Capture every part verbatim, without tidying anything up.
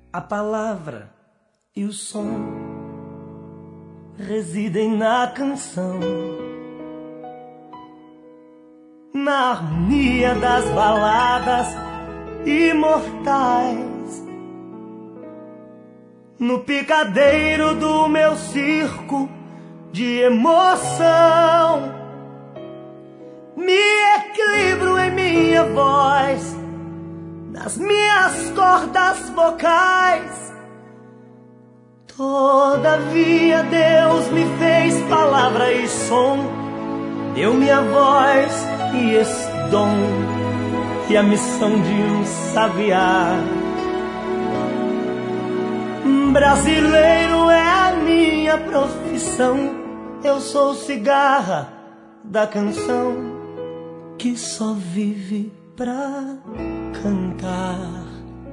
A palavra e o som residem na canção, na harmonia das baladas imortais, no picadeiro do meu circo de emoção. Me equilibro em minha voz, nas minhas cordas vocais. Todavia Deus me fez palavra e som, deu minha voz e esse dom, e a missão de um sabiá. Brasileiro é a minha profissão, eu sou cigarra da canção que só vive pra cantar.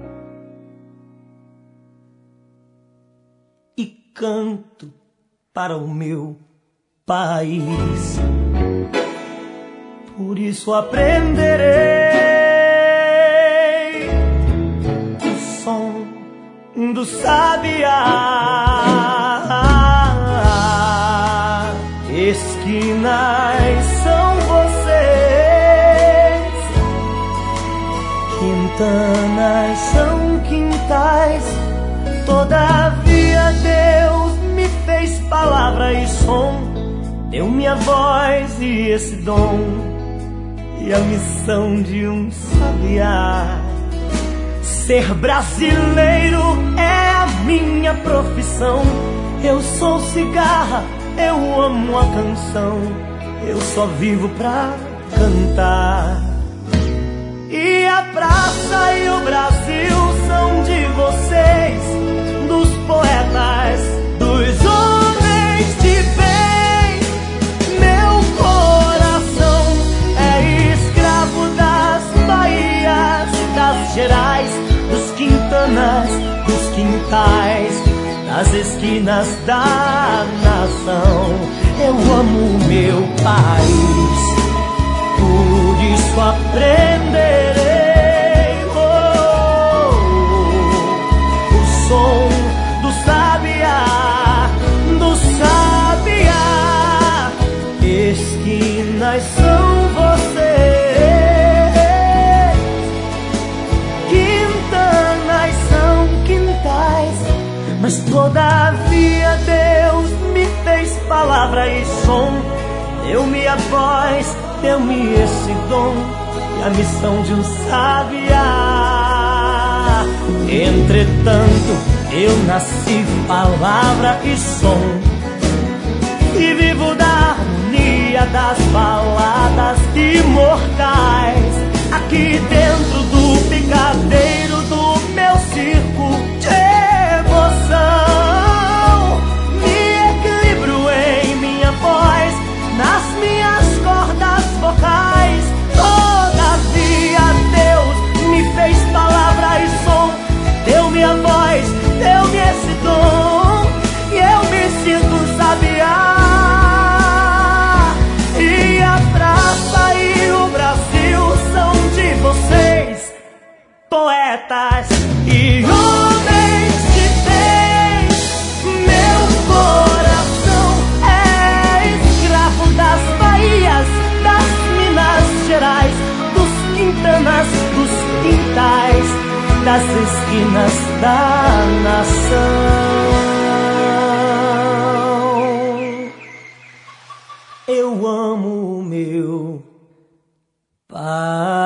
E canto para o meu país, por isso aprenderei o som do sabiá. Esquinas são vocês, quintanas são quintais. Todavia Deus me fez palavra e som, deu minha voz e esse dom, e a missão de um sabiá. Ser brasileiro é a minha profissão, eu sou cigarra, eu amo a canção, eu só vivo pra cantar. E a praça e o Brasil são de vocês, dos poetas, dos homens de bem. Meu coração é escravo das Bahias, das Gerais, dos Quintanas, dos quintais, das esquinas da nação. Eu amo o meu país, por isso aprenderei oh, o som do sabiá, do sabiá. Esquinas são vocês, quintanas são quintais, mas todavia Deus me fez palavra e som, deu-me a voz, deu-me esse dom, e a missão de um sabiá. Entretanto, eu nasci palavra e som, e vivo da harmonia das baladas imortais, aqui dentro do picadeiro do meu circo de emoção. Me equilibro em minha voz, nas minhas cordas vocais. Todavia Deus me fez palavra e som, deu-me a voz, deu-me esse dom, e eu me sinto sabiá. E a praça e o Brasil são de vocês, poetas e homens de bem. Meu coração é escravo das Bahias, das Minas Gerais, dos Quintanas, dos quintais, das esquinas da nação. Eu amo o meu país.